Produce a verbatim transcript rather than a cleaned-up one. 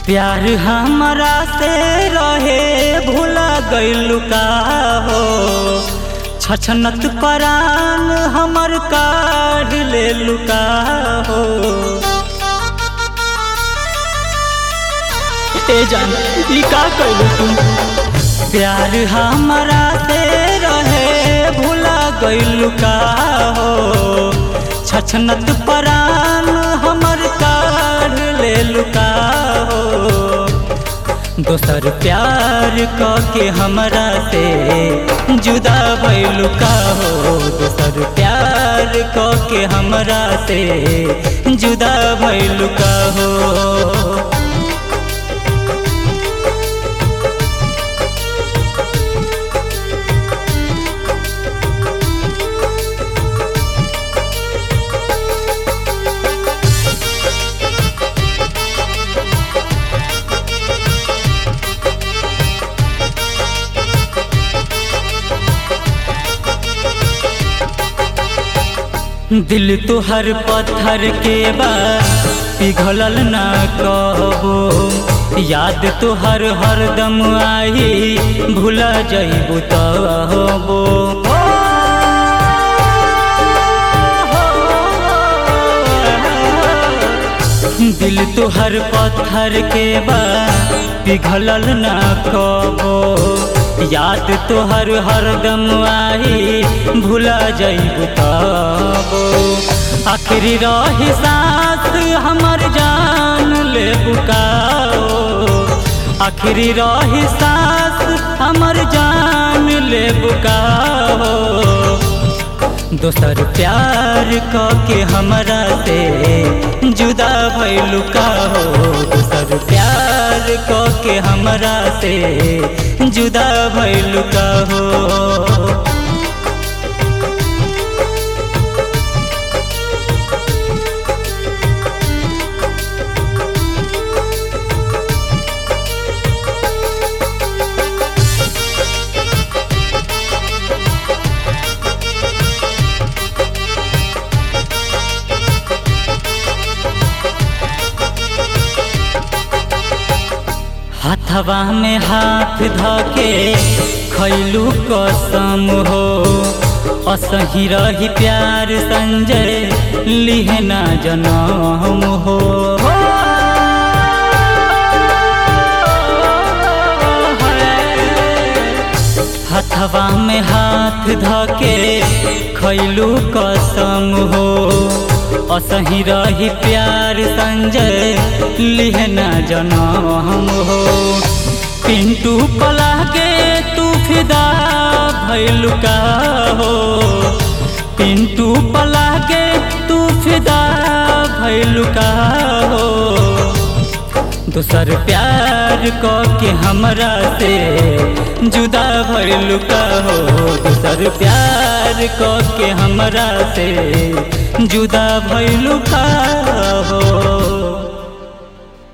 प्यार हमरा से रहे भूला गइलू का हो। छछनत परान हमर काढ़ लेलू का हो। ए जान ई का कइलू तुम। प्यार हमरा से रहे भूला गइलू का हो। छछनत परान हमर काढ़ लेलू का हो। दोसर प्यार क के हमरा से जुदा भइलू का हो। दोसर प्यार क के हमरा से जुदा भइलू का हो। दिल तुहर पत्थर के बा पिघलल ना कबो। याद तुहर हरदम आई भूला जइबू तबो। दिल तुहर पत्थर के बा पिघलल ना कबो। याद तोहर हरदम आई भूला जइबू तबो। आखिरी रही सांस हमर जान लेबू का हो। आखिरी रही सांस हमर जान लेबू का हो। दोसर प्यार क के हमरा से जुदा भइलू का हो। दोसर प्यार क के हमरा से जुदा भइलू का हो। हथवा में हाथ धके खैलू कसम हो। असही रही प्यार संजय लिहे ना जनम हो। हथवा में हाथ धके खैलू कसम हो। असही रही प्यार संजय लिहे ना जनम हो। पिंटू पला के तू फिदा भइलू का हो। पिंटू पला के तू फिदा भइलू का हो। दोसर प्यार क के हमरा से जुदा भइलू का हो। दोसर प्यार क के हमरा से जुदा भइलू का हो।